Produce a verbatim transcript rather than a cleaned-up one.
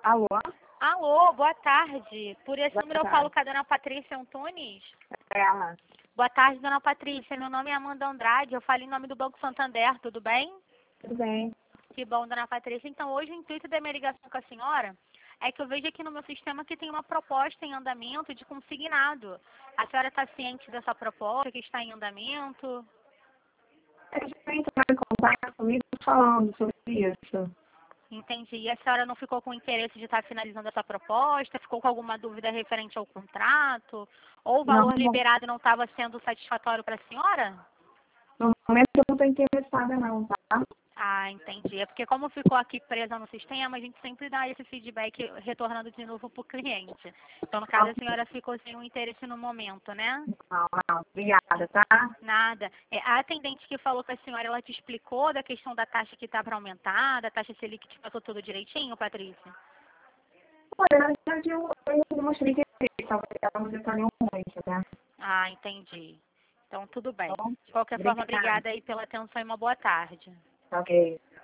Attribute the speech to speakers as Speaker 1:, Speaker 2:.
Speaker 1: Alô?
Speaker 2: Alô, boa tarde. Por esse
Speaker 1: Boa
Speaker 2: número eu
Speaker 1: tarde.
Speaker 2: falo com a dona Patrícia Antunes.
Speaker 1: Ela.
Speaker 2: Boa tarde, dona Patrícia. Meu nome é Amanda Andrade. Eu falo em nome do Banco Santander, tudo bem?
Speaker 1: Tudo bem?
Speaker 2: Que bom, dona Patrícia. Então, hoje o intuito da minha ligação com a senhora é que eu vejo aqui no meu sistema que tem uma proposta em andamento de consignado. A senhora está ciente dessa proposta que está em andamento?
Speaker 1: Eles entraram em contato comigo falando sobre isso.
Speaker 2: Entendi. E a senhora não ficou com interesse de estar finalizando essa proposta? Ficou com alguma dúvida referente ao contrato? Ou o
Speaker 1: Não,
Speaker 2: valor
Speaker 1: não.
Speaker 2: liberado não estava sendo satisfatório para a senhora?
Speaker 1: No momento eu não estou interessada não, tá?
Speaker 2: Ah, entendi. É porque como ficou aqui presa no sistema, a gente sempre dá esse feedback retornando de novo para o cliente. Então, no caso, a senhora ficou sem um interesse no momento, né?
Speaker 1: Não, não. Obrigada, tá?
Speaker 2: Nada. É, a atendente que falou com a senhora, ela te explicou da questão da taxa que está para aumentar, da taxa Selic, te passou tudo direitinho, Patrícia?
Speaker 1: Olha, na verdade eu, eu mostrei que ela não detalhou muito, né?
Speaker 2: Ah, entendi. Então, tudo bem.
Speaker 1: Então,
Speaker 2: De qualquer forma,
Speaker 1: obrigada.
Speaker 2: obrigada aí pela atenção e uma boa tarde.
Speaker 1: Ok.